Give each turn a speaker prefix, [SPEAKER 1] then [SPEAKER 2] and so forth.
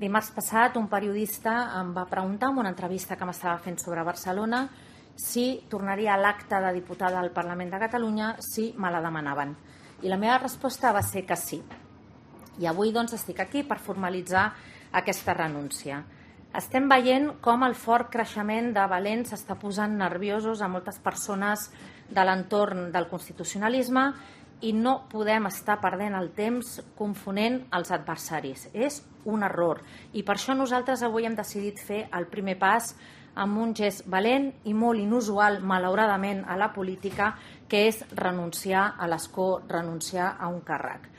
[SPEAKER 1] Dimarts passat un periodista em va preguntar en una entrevista que m'estava fent sobre Barcelona si tornaria a l'acte de diputada al Parlament de Catalunya si me la demanaven. I la meva resposta va ser que sí. I avui doncs estic aquí per formalitzar aquesta renúncia. Estem veient com el fort creixement de valents està posant nerviosos a moltes persones de l'entorn del constitucionalisme i no podem estar perdent el temps confonent els adversaris. És un error i per això nosaltres avui hem decidit fer el primer pas amb un gest valent i molt inusual, malauradament, a la política, que és renunciar a l'escó, renunciar a un càrrec.